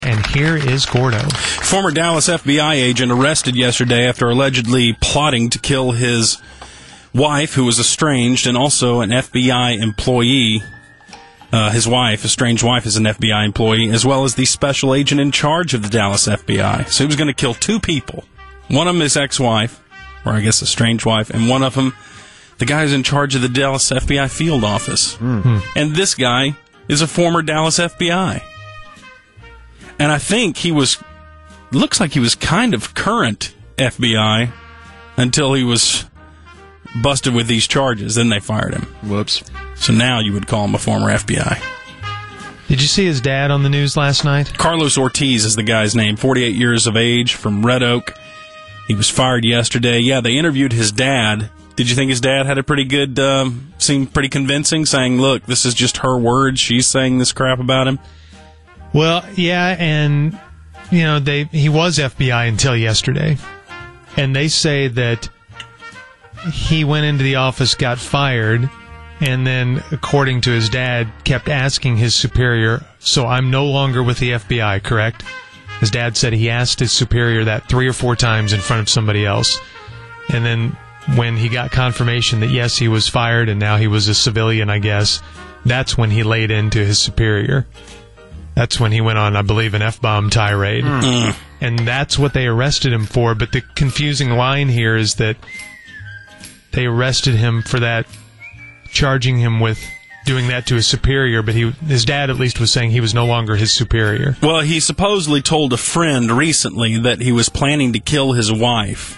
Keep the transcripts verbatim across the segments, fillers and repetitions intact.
And here is Gordo. Former Dallas F B I agent arrested yesterday after allegedly plotting to kill his wife, who was estranged, and also an F B I employee. Uh, his wife, estranged wife, is an F B I employee, as well as the special agent in charge of the Dallas F B I. So he was going to kill two people. One of them his ex-wife, or I guess estranged wife, and one of them the guy who's in charge of the Dallas F B I field office. Mm-hmm. And this guy is a former Dallas F B I. And I think he was, looks like he was kind of current F B I until he was busted with these charges. Then they fired him. Whoops. So now you would call him a former F B I. Did you see his dad on the news last night? Carlos Ortiz is the guy's name, forty-eight years of age, from Red Oak. He was fired yesterday. Yeah, they interviewed his dad. Did you think his dad had a pretty good, um, seemed pretty convincing, saying, look, this is just her words. She's saying this crap about him? Well, yeah, and, you know, they he was F B I until yesterday. And they say that he went into the office, got fired, and then, according to his dad, kept asking his superior, so I'm no longer with the F B I, correct? His dad said he asked his superior that three or four times in front of somebody else. And then when he got confirmation that, yes, he was fired and now he was a civilian, I guess, that's when he laid into his superior. That's when he went on, I believe, an F-bomb tirade. Mm. And that's what they arrested him for. But the confusing line here is that they arrested him for that, charging him with doing that to his superior, but he, his dad at least was saying he was no longer his superior. Well, he supposedly told a friend recently that he was planning to kill his wife.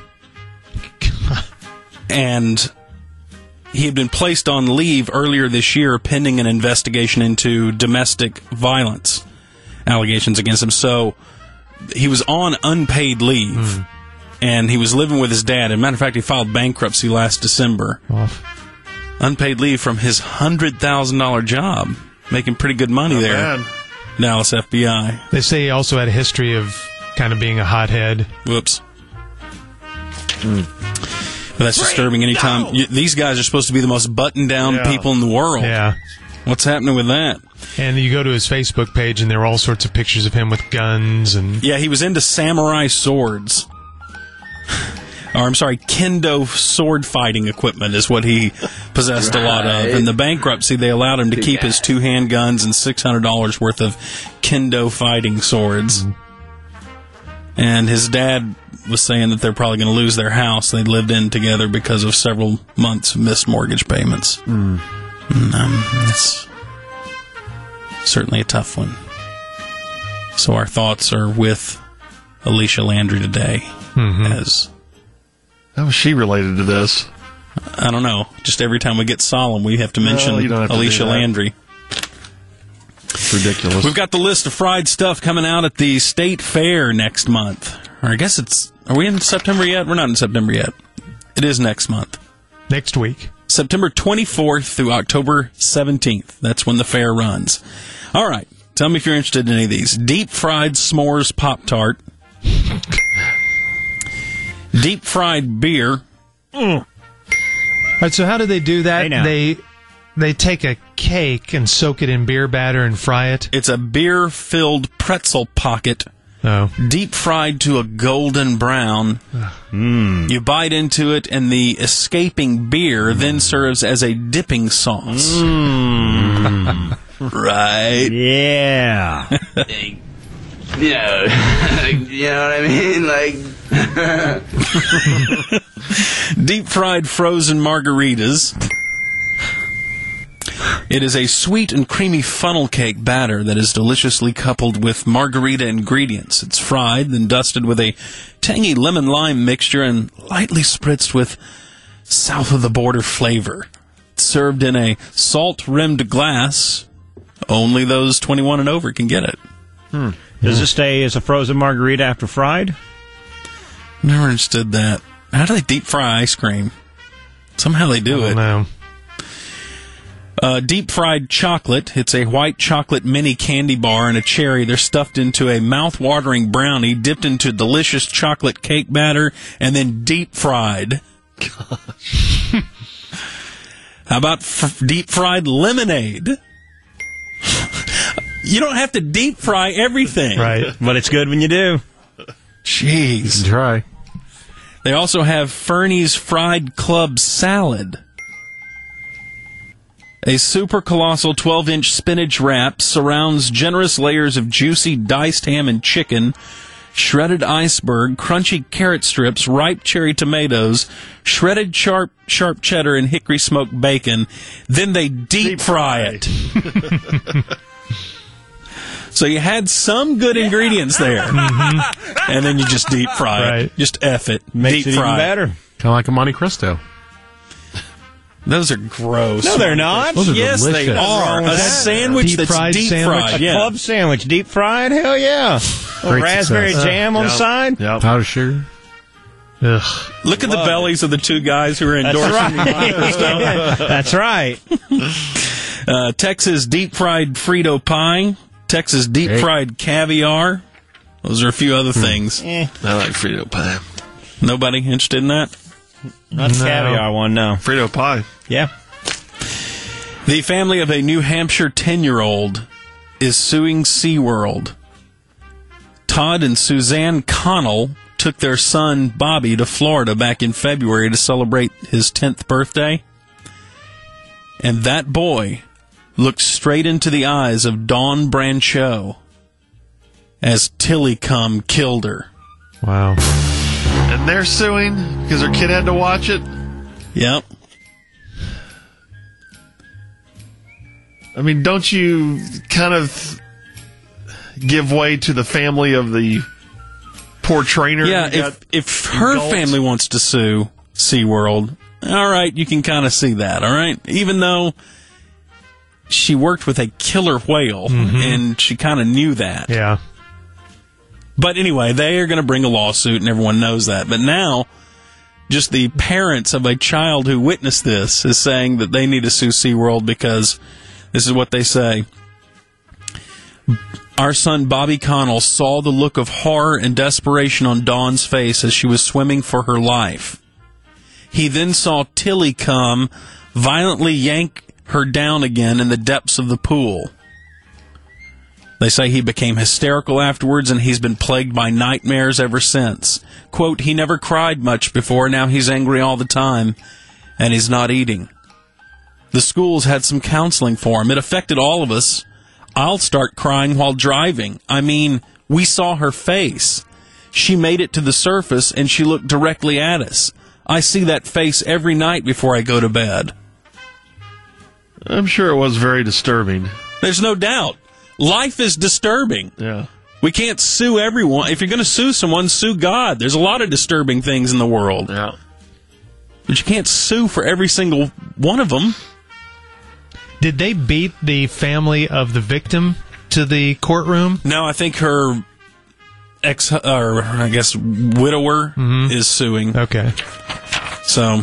And he had been placed on leave earlier this year pending an investigation into domestic violence allegations against him. So he was on unpaid leave, mm. and he was living with his dad. As a matter of fact, he filed bankruptcy last December. Oh. Unpaid leave from his one hundred thousand dollars job, making pretty good money. Not there. Bad. Dallas F B I. They say he also had a history of kind of being a hothead. Whoops. Mm. But that's disturbing anytime. You, these guys are supposed to be the most buttoned-down yeah. people in the world. Yeah. What's happening with that? And you go to his Facebook page, and there are all sorts of pictures of him with guns. and Yeah, he was into samurai swords. Or, I'm sorry, kendo sword fighting equipment is what he possessed right. a lot of. In the bankruptcy, they allowed him to keep his two handguns and six hundred dollars worth of kendo fighting swords. Mm. And his dad was saying that they're probably going to lose their house they lived in together because of several months of missed mortgage payments. Mm. And, um, it's certainly a tough one. So our thoughts are with Alicia Landry today. Mm-hmm. As how is she related to this? I don't know. Just every time we get solemn, we have to mention well, have Alicia to Landry. It's ridiculous. We've got the list of fried stuff coming out at the State Fair next month. Or I guess it's... Are we in September yet? We're not in September yet. It is next month. Next week. September twenty-fourth through October seventeenth. That's when the fair runs. All right. Tell me if you're interested in any of these. Deep-fried s'mores Pop-Tart. Deep-fried beer. Mm. All right, so how do they do that? Hey, they they take a cake and soak it in beer batter and fry it? It's a beer-filled pretzel pocket. Oh. Deep-fried to a golden brown. Mm. You bite into it, and the escaping beer mm. then serves as a dipping sauce. Mm. Right? Yeah. You know, you know what I mean? Like deep-fried frozen margaritas. It is a sweet and creamy funnel cake batter that is deliciously coupled with margarita ingredients. It's fried, then dusted with a tangy lemon-lime mixture and lightly spritzed with south-of-the-border flavor. It's served in a salt-rimmed glass. Only those twenty-one and over can get it. Hmm. Does it stay as a frozen margarita after fried? Never understood that. How do they deep fry ice cream? Somehow they do I don't it. know. Uh, deep fried chocolate. It's a white chocolate mini candy bar and a cherry. They're stuffed into a mouth-watering brownie, dipped into delicious chocolate cake batter, and then deep fried. Gosh. How about f- deep fried lemonade? You don't have to deep fry everything. Right. But it's good when you do. Jeez. Try. They also have Fernie's Fried Club Salad. A super colossal twelve-inch spinach wrap surrounds generous layers of juicy diced ham and chicken, shredded iceberg, crunchy carrot strips, ripe cherry tomatoes, shredded sharp sharp cheddar, and hickory smoked bacon. Then they deep, deep fry, fry it. So you had some good ingredients there. Mm-hmm. And then you just deep fry right. it. Just F it. Makes deep it fry even better. Kind of like a Monte Cristo. Those are gross. No, they're not. Those are yes, delicious. they are. A that? sandwich Deep that's fried deep sandwich? fried. A Yeah. club sandwich, deep fried? Hell yeah. A Great raspberry success. jam Uh, on yep. the side? Yep. Powdered sugar. Ugh. Look at the bellies of the two guys who are endorsing That's right. That's right. uh, Texas deep fried Frito pie, Texas deep Hey. fried caviar. Those are a few other things. Eh, I like Frito pie. Nobody interested in that? not the No. caviar one, no. Frito pie. Yeah. The family of a New Hampshire ten-year-old is suing SeaWorld. Todd and Suzanne Connell took their son, Bobby, to Florida back in February to celebrate his tenth birthday. And that boy looked straight into the eyes of Dawn Brancheau as Tilly Cum killed her. Wow. And they're suing because their kid had to watch it. Yep. I mean, don't you kind of give way to the family of the poor trainer? Yeah, who got if if her engulfed? family wants to sue SeaWorld, all right, you can kind of see that, all right? Even though she worked with a killer whale, and she kind of knew that. Yeah. But anyway, they are going to bring a lawsuit, and everyone knows that. But now, just the parents of a child who witnessed this is saying that they need to sue SeaWorld because this is what they say. Our son, Bobby Connell, saw the look of horror and desperation on Dawn's face as she was swimming for her life. He then saw Tilly Cum violently yank her down again in the depths of the pool. They say he became hysterical afterwards, and he's been plagued by nightmares ever since. Quote, he never cried much before, now he's angry all the time, and he's not eating. The schools had some counseling for him. It affected all of us. I'll start crying while driving. I mean, we saw her face. She made it to the surface, and she looked directly at us. I see that face every night before I go to bed. I'm sure it was very disturbing. There's no doubt. Life is disturbing. Yeah. We can't sue everyone. If you're going to sue someone, sue God. There's a lot of disturbing things in the world. Yeah. But you can't sue for every single one of them. Did they beat the family of the victim to the courtroom? No, I think her ex, or I guess widower, is suing. Okay. So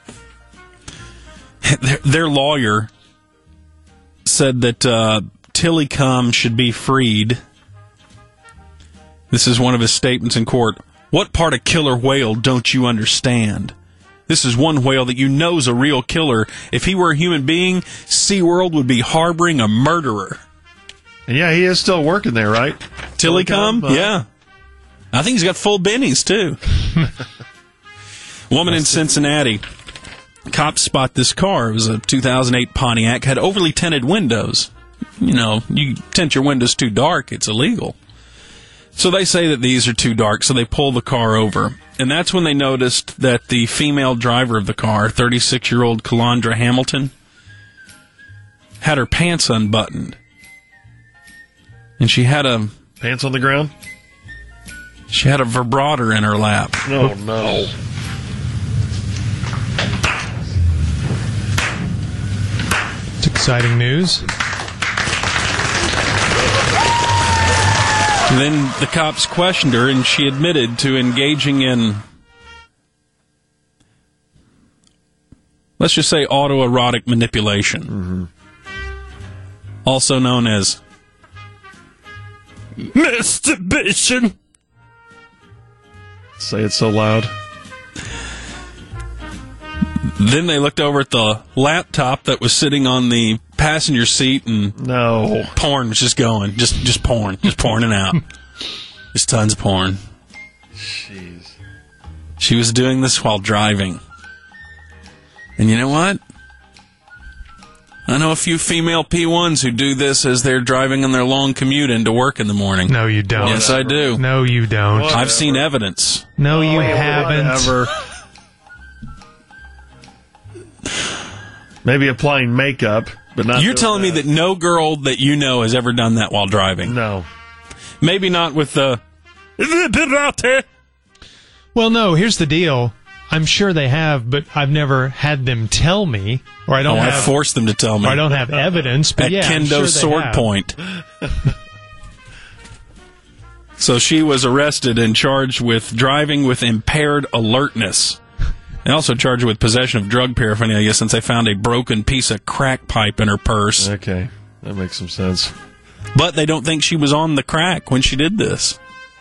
their, their lawyer said that uh, Tilly Cum should be freed. This is one of his statements in court. What part of killer whale don't you understand? This is one whale that you know is a real killer. If he were a human being, SeaWorld would be harboring a murderer. And yeah, he is still working there, right? Tilly Cum? Uh, Yeah. I think he's got full bennies, too. Woman in Cincinnati. Cops spot this car. It was a two thousand eight Pontiac. Had overly tinted windows. You know, you tint your windows too dark, it's illegal. So they say that these are too dark, so they pull the car over. And that's when they noticed that the female driver of the car, thirty-six-year-old Calandra Hamilton, had her pants unbuttoned. And she had a Pants on the ground? she had a vibrator in her lap. No, no. It's exciting news. Then the cops questioned her, and she admitted to engaging in, let's just say, autoerotic manipulation. Mm-hmm. Also known as masturbation. Say it so loud. Then they looked over at the laptop that was sitting on the passenger seat, and No. porn was just going. Just just porn. Just pouring it out. Just tons of porn. Jeez. She was doing this while driving. And you know what? I know a few female P ones who do this as they're driving on their long commute into work in the morning. No, you don't. Yes, I do. No, you don't. What? I've seen evidence. No, you haven't. Whatever. Maybe applying makeup, but not. You're doing telling me that no girl that you know has ever done that while driving? No. Maybe not with the... Well, no, here's the deal. I'm sure they have, but I've never had them tell me, or I Oh, don't I have, forced them to tell me. or I don't have evidence. But At yeah, I'm Kendo sure they sword have. point. So she was arrested and charged with driving with impaired alertness. And also charged with possession of drug paraphernalia since they found a broken piece of crack pipe in her purse. Okay, that makes some sense. But they don't think she was on the crack when she did this.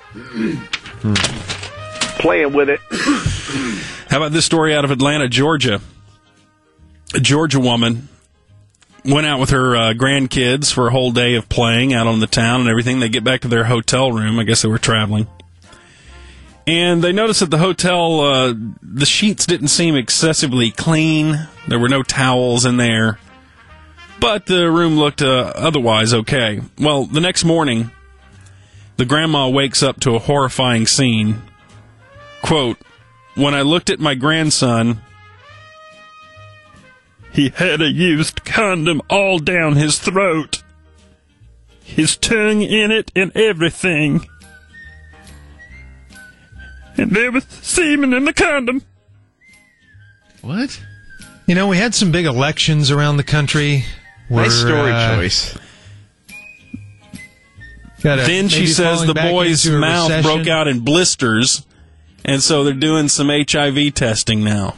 Playing with it. How about this story out of Atlanta, Georgia? A Georgia woman went out with her uh, grandkids for a whole day of playing out on the town and everything. They get back to their hotel room. I guess they were traveling. And they noticed that the hotel, uh, the sheets didn't seem excessively clean. There were no towels in there. But the room looked uh, otherwise okay. Well, the next morning, the grandma wakes up to a horrifying scene. Quote, "When I looked at my grandson, he had a used condom all down his throat. His tongue in it and everything. And there was semen in the condom." What? You know, we had some big elections around the country. Where, Nice story uh, choice. gotta- Then she maybe says falling the back boy's into a mouth recession. broke out in blisters, and so they're doing some H I V testing now.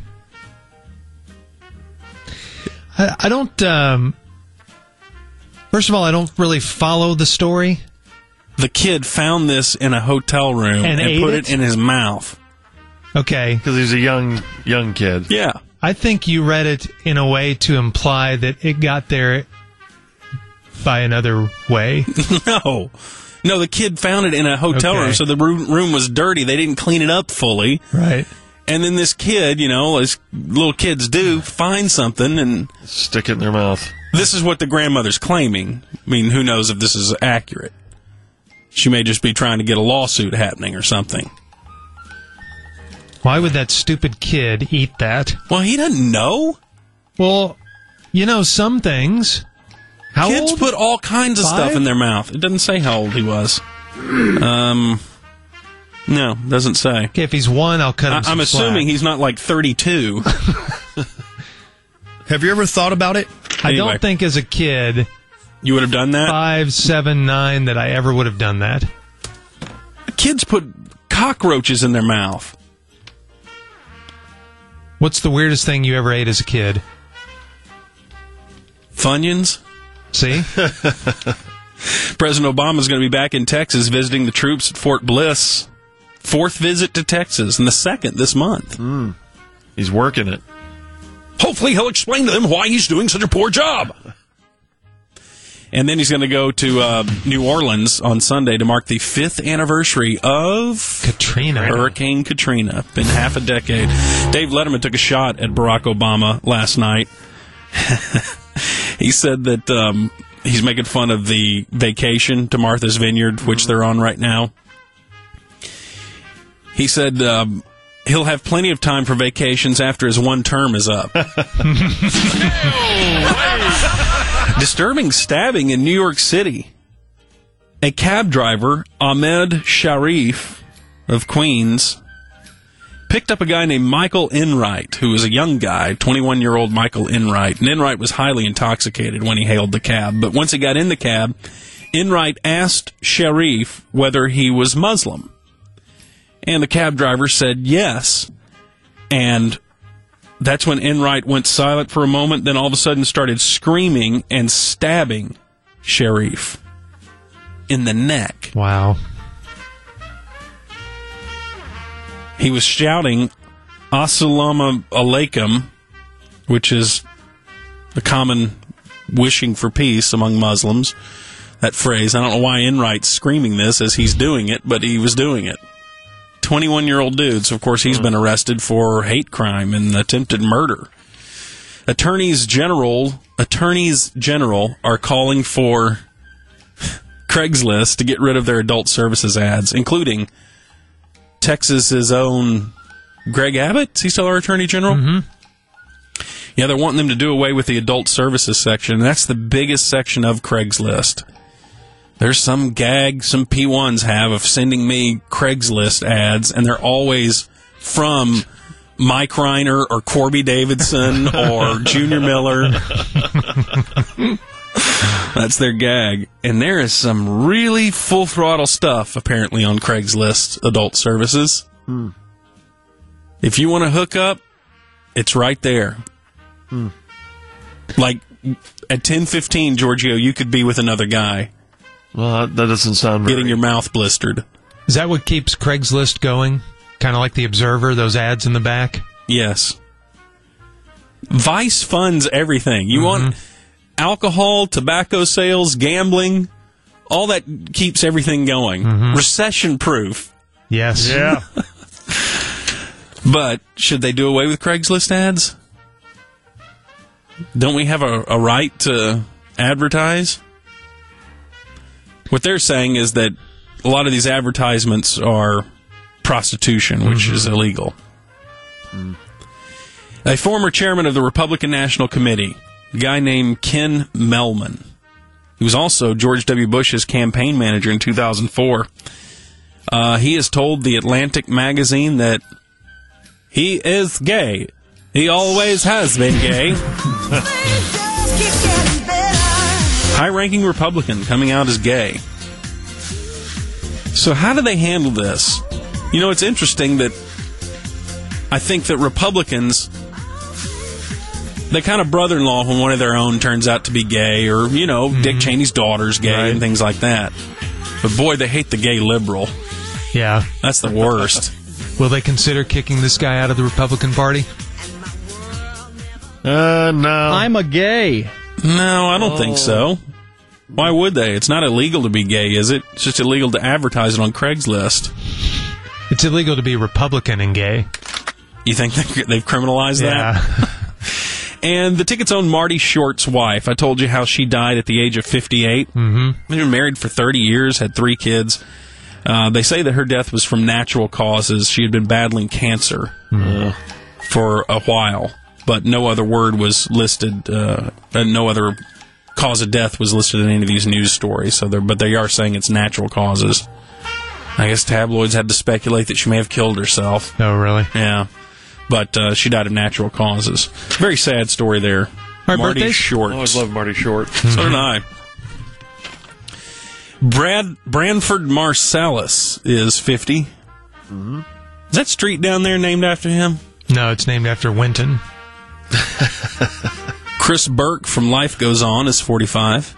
I, I don't. Um, first of all, I don't really follow the story. The kid found this in a hotel room And and, ate put it? it in his mouth. Okay, Because he's a young young kid. Yeah. I think you read it in a way to imply that it got there by another way. No. No, the kid found it in a hotel Okay. room, so the room, room was dirty. They didn't clean it up fully. Right. And then this kid, you know, as little kids do, find something, and Stick it in their mouth. this is what the grandmother's claiming. I mean, who knows if this is accurate? She may just be trying to get a lawsuit happening or something. Why would that stupid kid eat that? Well, he doesn't know. Well, you know, some things. How Kids old? put all kinds of stuff Five? in their mouth. It doesn't say how old he was. Um, no, doesn't say. Okay, if he's one, I'll cut him I, some I'm assuming slack. he's not like thirty-two. Have you ever thought about it? I Anyway. don't think as a kid, You would have done that? five, seven, nine, that I ever would have done that. Kids put cockroaches in their mouth. What's the weirdest thing you ever ate as a kid? Funyuns? See? President Obama is going to be back in Texas visiting the troops at Fort Bliss. Fourth visit to Texas, and the second this month. He's working it. Hopefully he'll explain to them why he's doing such a poor job. And then he's going to go to uh, New Orleans on Sunday to mark the fifth anniversary of Katrina. Hurricane Katrina. Been half a decade. Dave Letterman took a shot at Barack Obama last night. He said that um, he's making fun of the vacation to Martha's Vineyard, which they're on right now. He said um, he'll have plenty of time for vacations after his one term is up. Disturbing stabbing in New York City. A cab driver, Ahmed Sharif of Queens, picked up a guy named Michael Enright, who was a young guy, twenty-one-year-old Michael Enright. And Enright was highly intoxicated when he hailed the cab. But once he got in the cab, Enright asked Sharif whether he was Muslim. And the cab driver said yes. And that's when Enright went silent for a moment, then all of a sudden started screaming and stabbing Sharif in the neck. Wow. He was shouting, Assalamu alaikum, which is a common wishing for peace among Muslims. That phrase. I don't know why Enright's screaming this as he's doing it, but he was doing it. twenty-one-year-old dude, so of course he's been arrested for hate crime and attempted murder. Attorneys General, Attorneys General are calling for Craigslist to get rid of their adult services ads, including Texas's own Greg Abbott. Is he still our Attorney General? Mm-hmm. Yeah, they're wanting them to do away with the adult services section. That's the biggest section of Craigslist. There's some gag some P ones have of sending me Craigslist ads, and they're always from Mike Reiner or Corby Davidson or Junior Miller. That's their gag. And there is some really full-throttle stuff, apparently, on Craigslist adult services. Hmm. If you want to hook up, it's right there. Hmm. Like, at ten fifteen, Giorgio, you could be with another guy. Well, that doesn't sound very... Getting your mouth blistered. Is that what keeps Craigslist going? Kind of like the Observer, those ads in the back? Yes. Vice funds everything. You mm-hmm. want alcohol, tobacco sales, gambling, all that keeps everything going. Mm-hmm. Recession-proof. Yes. Yeah. But should they do away with Craigslist ads? Don't we have a, a right to advertise? What they're saying is that a lot of these advertisements are prostitution, which mm-hmm. is illegal. Mm. A former chairman of the Republican National Committee, a guy named Ken Melman, he was also George W. Bush's campaign manager in two thousand four. Uh, he has told the Atlantic magazine that he is gay. He always has been gay. High-ranking Republican coming out as gay. So how do they handle this? You know, it's interesting that I think that Republicans, they kind of brother-in-law when one of their own turns out to be gay, or, you know, mm-hmm. Dick Cheney's daughter's gay right. and things like that. But boy, they hate the gay liberal. Yeah. That's the worst. Will they consider kicking this guy out of the Republican Party? Uh, no. I'm a gay. No, I don't oh. think so. Why would they? It's not illegal to be gay, is it? It's just illegal to advertise it on Craigslist. It's illegal to be Republican and gay. You think they've criminalized yeah. that? And the Ticket's own Marty Short's wife. I told you how she died at the age of fifty-eight. Mm-hmm. They've been married for thirty years, had three kids. Uh, they say that her death was from natural causes. She had been battling cancer mm-hmm. uh, for a while, but no other word was listed, uh, and no other cause of death was listed in any of these news stories. So, but they are saying it's natural causes. I guess tabloids had to speculate that she may have killed herself. Oh, really? Yeah. But uh, she died of natural causes. Very sad story there. Right, Marty birthdays? Short. I always love Marty Short. Mm-hmm. So did I. Brad Branford Marsalis is fifty. Mm-hmm. Is that street down there named after him? No, it's named after Winton. Chris Burke from Life Goes On is forty-five.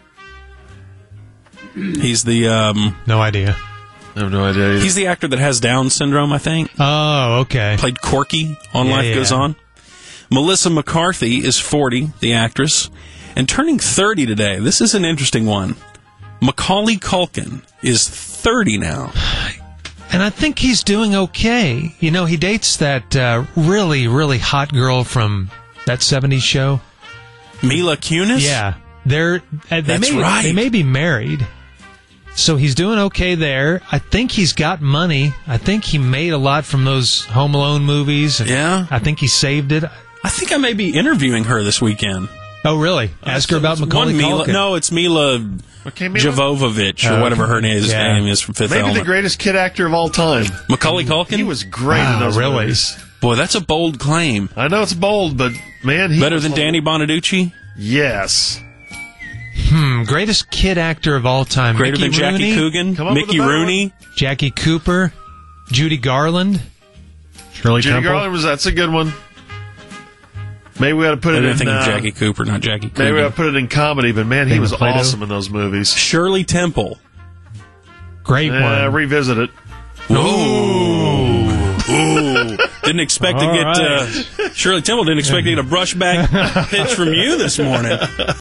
He's the... Um, no idea. I have no idea either. He's the actor that has Down syndrome, I think. Oh, okay. Played Corky on yeah, Life yeah. Goes On. Melissa McCarthy is forty, the actress, and turning thirty today. This is an interesting one. Macaulay Culkin is thirty now. And I think he's doing okay. You know, he dates that uh, really, really hot girl from that seventies show. Mila Kunis? Yeah. They're, uh, they That's may, right. They may be married. So he's doing okay there. I think he's got money. I think he made a lot from those Home Alone movies. Yeah. I think he saved it. I think I may be interviewing her this weekend. Oh, really? Ask her about Macaulay Mila, Culkin. No, it's Mila Okay, Mila? Jovovich, or Oh, whatever her name is, yeah. name is from Fifth Maybe Element. the greatest kid actor of all time. Macaulay Culkin? He was great Wow, in those really? movies. Boy, that's a bold claim. I know it's bold, but man, he Better was than bold. Danny Bonaducci? Yes. Hmm, greatest kid actor of all time. Greater Mickey than Jackie Rooney, Coogan? Come up with Mickey a better Rooney? Jackie Cooper, Judy Garland, Shirley Judy Temple. Garland was that's a good one. Maybe we ought to put I it didn't in. think uh, of Jackie Cooper, not Jackie Coogan. Maybe we ought to put it in comedy, but man, he David was Plato. awesome in those movies. Shirley Temple. Great Uh, one. revisit it. Ooh. Ooh. Ooh, didn't expect to All get right. uh, Shirley Temple didn't expect to get a brushback pitch from you this morning.